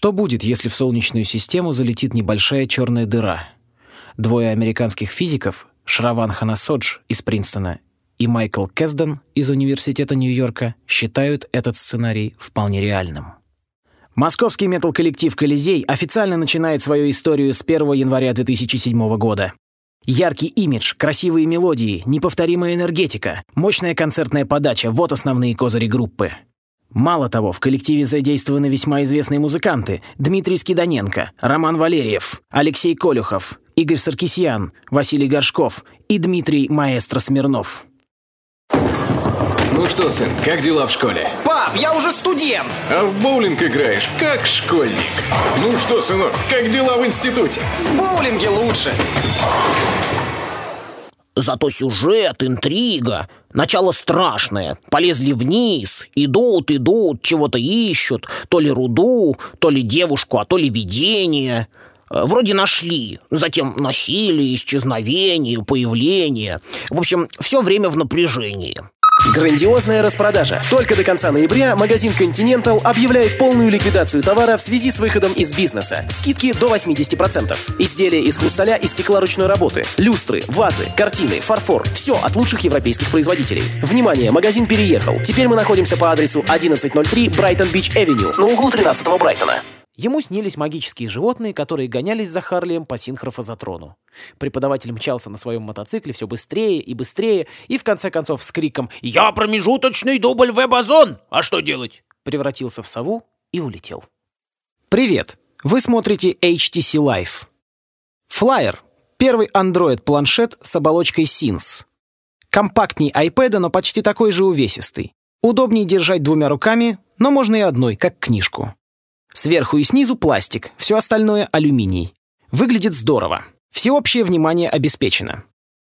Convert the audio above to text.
Что будет, если в Солнечную систему залетит небольшая черная дыра? Двое американских физиков, Шраван Ханасодж из Принстона и Майкл Кэсден из Университета Нью-Йорка, считают этот сценарий вполне реальным. Московский метал-коллектив «Колизей» официально начинает свою историю с 1 января 2007 года. Яркий имидж, красивые мелодии, неповторимая энергетика, мощная концертная подача — вот основные козыри группы. Мало того, в коллективе задействованы весьма известные музыканты: Дмитрий Скиданенко, Роман Валерьев, Алексей Колюхов, Игорь Саркисян, Василий Горшков и Дмитрий «Маэстро» Смирнов. Ну что, сын, как дела в школе? Пап, я уже студент! А в боулинг играешь, как школьник. Ну что, сынок, как дела в институте? В боулинге лучше. Зато сюжет, интрига, начало страшное. Полезли вниз, идут, чего-то ищут. То ли руду, то ли девушку, а то ли видение. Вроде нашли, затем насилие, исчезновение, появление. В общем, все время в напряжении. Грандиозная распродажа. Только до конца ноября магазин Continental объявляет полную ликвидацию товара в связи с выходом из бизнеса. Скидки до 80%. Изделия из хрусталя и стекла ручной работы, люстры, вазы, картины, фарфор. Все от лучших европейских производителей. Внимание, магазин переехал. Теперь мы находимся по адресу 1103 Брайтон-Бич-Эвеню на углу 13-го Брайтона. Ему снились магические животные, которые гонялись за Харлием по синхрофазотрону. Преподаватель мчался на своем мотоцикле все быстрее и быстрее, и в конце концов с криком «Я промежуточный дубль веб-озон! А что делать?» превратился в сову и улетел. Привет! Вы смотрите HTC Live. Flyer — первый Android-планшет с оболочкой Sins. Компактней iPad, но почти такой же увесистый. Удобнее держать двумя руками, но можно и одной, как книжку. Сверху и снизу пластик, все остальное алюминий. Выглядит здорово. Всеобщее внимание обеспечено.